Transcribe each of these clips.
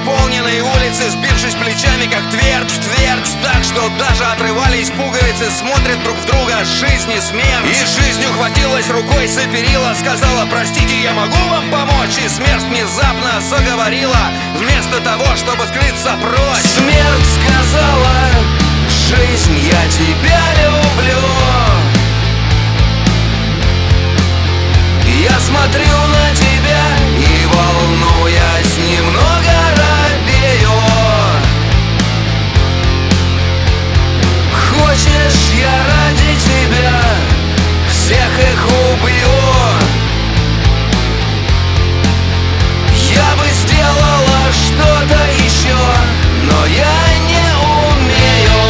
переполненные улицы, сбившись плечами, как твердь в твердь, так что даже отрывались пуговицы, смотрят друг в друга, жизнь и смерть. И жизнь ухватилась рукой за перила, сказала: простите, я могу вам помочь? И смерть внезапно заговорила, вместо того, чтобы скрыться прочь. Смерть сказала: жизнь, я тебя люблю. Я смотрю на тебя и, волнуясь, немного робею. Хочешь, я ради тебя всех их убью? Я бы сделала что-то еще, но я не умею.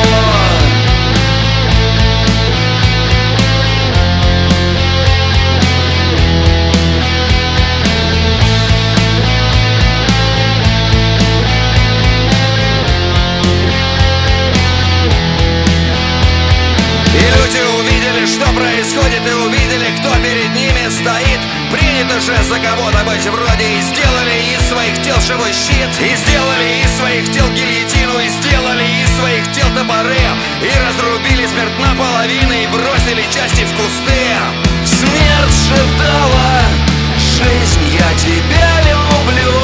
Что происходит, и увидели, кто перед ними стоит. Принято же за кого-то быть вроде. И сделали из своих тел живой щит, и сделали из своих тел гильотину, и сделали из своих тел топоры, и разрубили смерть наполовину, и бросили части в кусты. Смерть шептала: жизнь, я тебя люблю.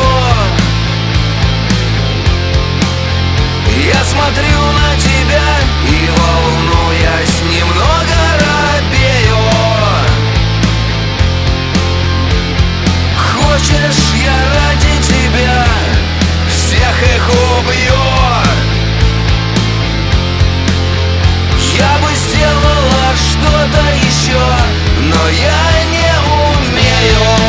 Я смотрю на тебя и, волнуясь, немного робею. Хочешь, я ради тебя всех их убью? Я бы сделала что-то еще, но я не умею.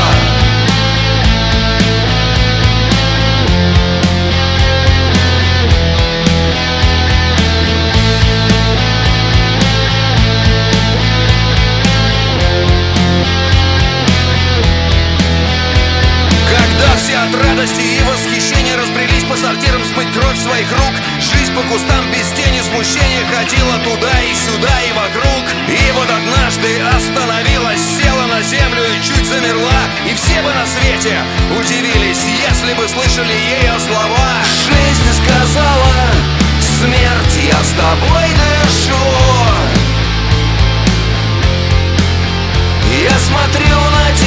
От радости и восхищения разбрелись по сортирам смыть кровь своих рук. Жизнь по кустам без тени смущения ходила туда и сюда и вокруг. И вот однажды остановилась, села на землю и чуть замерла. И все бы на свете удивились, если бы слышали ее слова. Жизнь сказала: смерть, я с тобой дышу. Я смотрю на тебя